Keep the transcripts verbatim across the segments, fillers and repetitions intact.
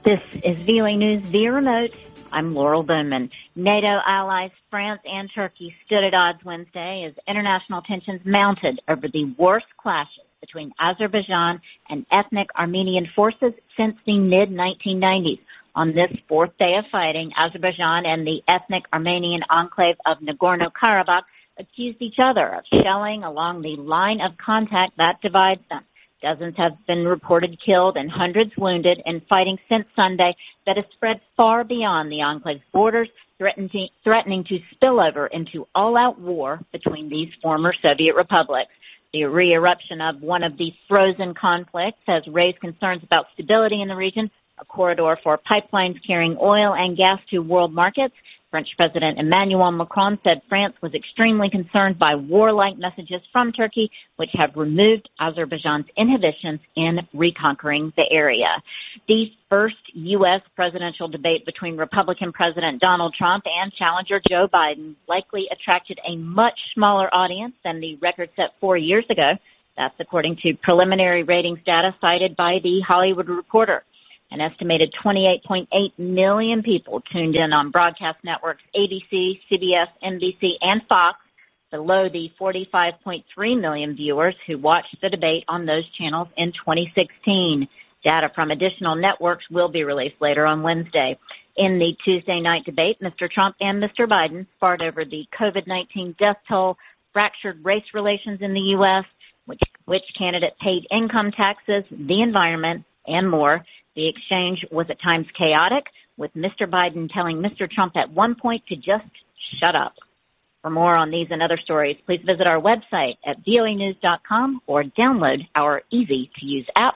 This is V O A News via remote. I'm Laurel Bowman. NATO allies France and Turkey stood at odds Wednesday as international tensions mounted over the worst clashes between Azerbaijan and ethnic Armenian forces since the mid nineteen nineties. On this fourth day of fighting, Azerbaijan and the ethnic Armenian enclave of Nagorno-Karabakh accused each other of shelling along the line of contact that divides them. Dozens have been reported killed and hundreds wounded in fighting since Sunday that has spread far beyond the enclave's borders, threatening, threatening to spill over into all-out war between these former Soviet republics. The re-eruption of one of the frozen conflicts has raised concerns about stability in the region, a corridor for pipelines carrying oil and gas to world markets. French President Emmanuel Macron said France was extremely concerned by warlike messages from Turkey, which have removed Azerbaijan's inhibitions in reconquering the area. The first U S presidential debate between Republican President Donald Trump and challenger Joe Biden likely attracted a much smaller audience than the record set four years ago. That's according to preliminary ratings data cited by The Hollywood Reporter. An estimated twenty-eight point eight million people tuned in on broadcast networks A B C, C B S, N B C, and Fox, below the forty-five point three million viewers who watched the debate on those channels in twenty sixteen. Data from additional networks will be released later on Wednesday. In the Tuesday night debate, Mister Trump and Mister Biden sparred over the COVID nineteen death toll, fractured race relations in the U S, which, which candidate paid income taxes, the environment, and more. The exchange was at times chaotic, with Mister Biden telling Mister Trump at one point to just shut up. For more on these and other stories, please visit our website at V O A news dot com or download our easy-to-use app.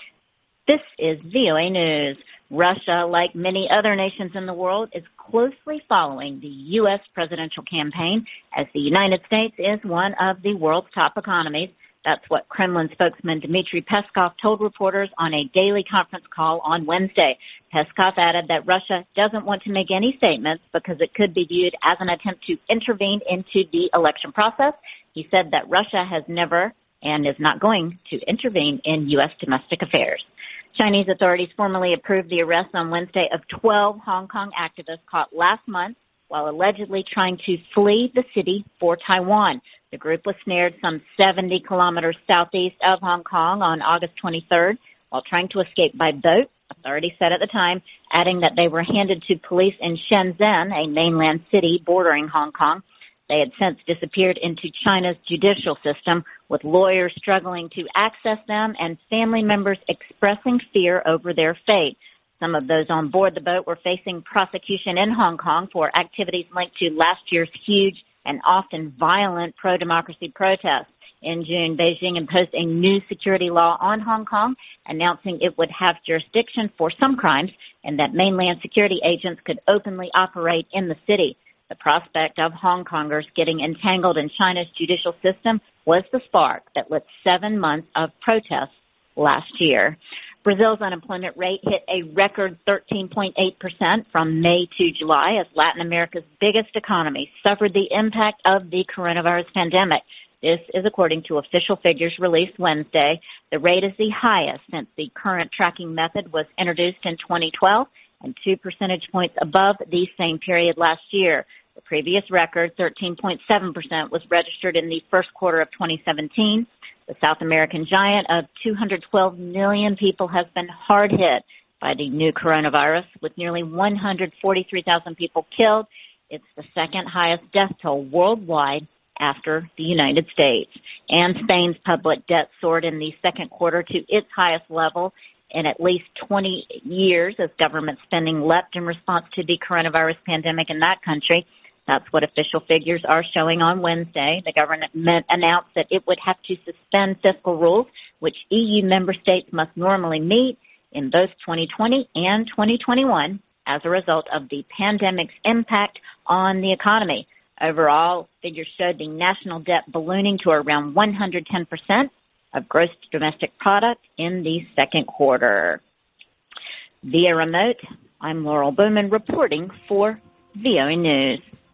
This is V O A News. Russia, like many other nations in the world, is closely following the U S presidential campaign, as the United States is one of the world's top economies. That's what Kremlin spokesman Dmitry Peskov told reporters on a daily conference call on Wednesday. Peskov added that Russia doesn't want to make any statements because it could be viewed as an attempt to intervene into the election process. He said that Russia has never and is not going to intervene in U S domestic affairs. Chinese authorities formally approved the arrest on Wednesday of twelve Hong Kong activists caught last month while allegedly trying to flee the city for Taiwan. The group was snared some seventy kilometers southeast of Hong Kong on August twenty-third while trying to escape by boat, authorities said at the time, adding that they were handed to police in Shenzhen, a mainland city bordering Hong Kong. They had since disappeared into China's judicial system, with lawyers struggling to access them and family members expressing fear over their fate. Some of those on board the boat were facing prosecution in Hong Kong for activities linked to last year's huge and often violent pro-democracy protests. In June, Beijing imposed a new security law on Hong Kong, announcing it would have jurisdiction for some crimes and that mainland security agents could openly operate in the city. The prospect of Hong Kongers getting entangled in China's judicial system was the spark that lit seven months of protests last year. Brazil's unemployment rate hit a record thirteen point eight percent from May to July as Latin America's biggest economy suffered the impact of the coronavirus pandemic. This is according to official figures released Wednesday. The rate is the highest since the current tracking method was introduced in twenty twelve and two percentage points above the same period last year. The previous record, thirteen point seven percent, was registered in the first quarter of twenty seventeen. The South American giant of two hundred twelve million people has been hard hit by the new coronavirus, with nearly one hundred forty-three thousand people killed. It's the second highest death toll worldwide after the United States. And Spain's public debt soared in the second quarter to its highest level in at least twenty years as government spending leapt in response to the coronavirus pandemic in that country. That's what official figures are showing on Wednesday. The government announced that it would have to suspend fiscal rules, which E U member states must normally meet in both twenty twenty and twenty twenty-one as a result of the pandemic's impact on the economy. Overall, figures showed the national debt ballooning to around one hundred ten percent of gross domestic product in the second quarter. Via remote, I'm Laurel Bowman reporting for V O A News.